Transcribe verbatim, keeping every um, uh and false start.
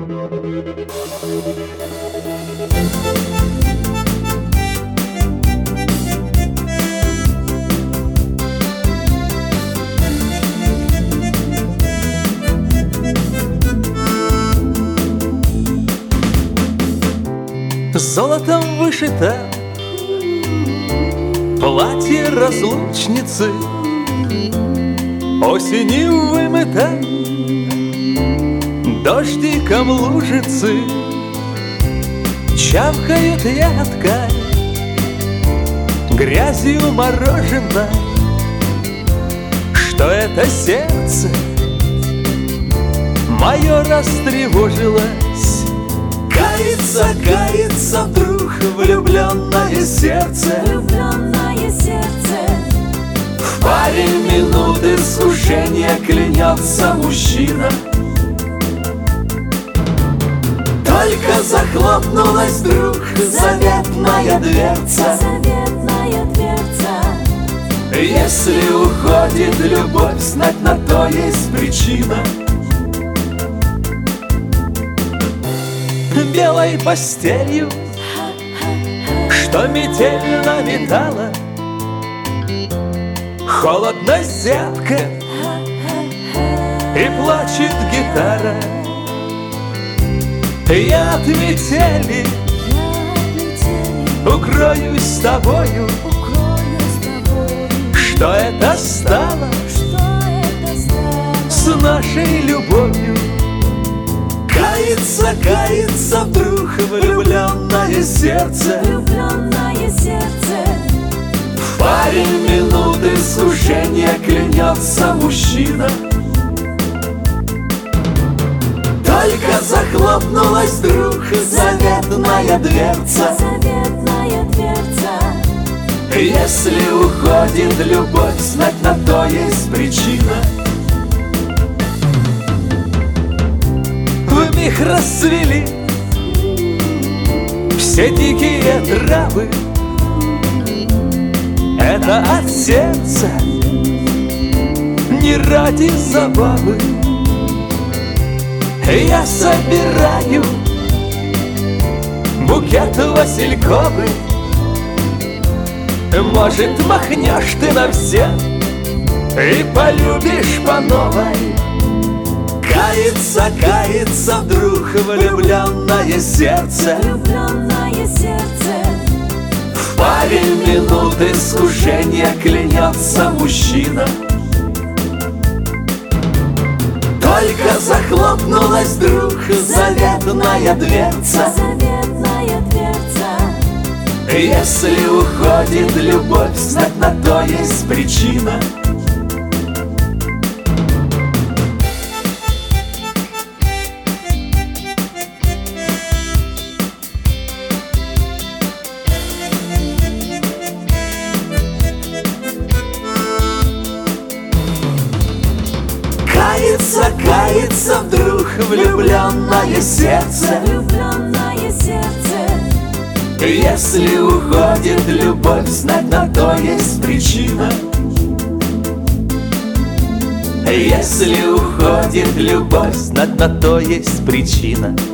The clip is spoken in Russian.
Золотом вышито платье разлучницы, осенью вымыто дождиком лужицы. Чавкают ягодкой, грязью мороженое. Что это сердце мое растревожилось? Кается, кается вдруг влюбленное сердце. Влюбленное сердце. В паре минут искушения клянется мужчина. Только захлопнулась вдруг заветная дверца. Заветная дверца. Если уходит любовь, знать на то есть причина. Белой постелью, что метель наметала, холодно зябко и плачет гитара. Я от метели укроюсь с тобою. Что это стало с нашей любовью? Кается, кается вдруг влюбленное сердце. Влюбленное сердце. В паре минут искушения клянется мужчина. Только захлопнулась вдруг заветная дверца. Заветная дверца. Если уходит любовь, знать на то есть причина. Вмиг расцвели все дикие травы. Это от сердца, не ради забавы. Я собираю букет васильковый. Может, махнешь ты на все и полюбишь по новой. Кается, кается вдруг влюбленное сердце. Влюбленное сердце. В паре минут искушения клянется мужчина. Только захлопнулась вдруг заветная дверца. Заветная дверца. Если уходит любовь, знать на то есть причина. Кается, кается вдруг влюбленное сердце. Влюбленное сердце. Если уходит любовь, знать на то есть причина. Если уходит любовь, знать на то есть причина.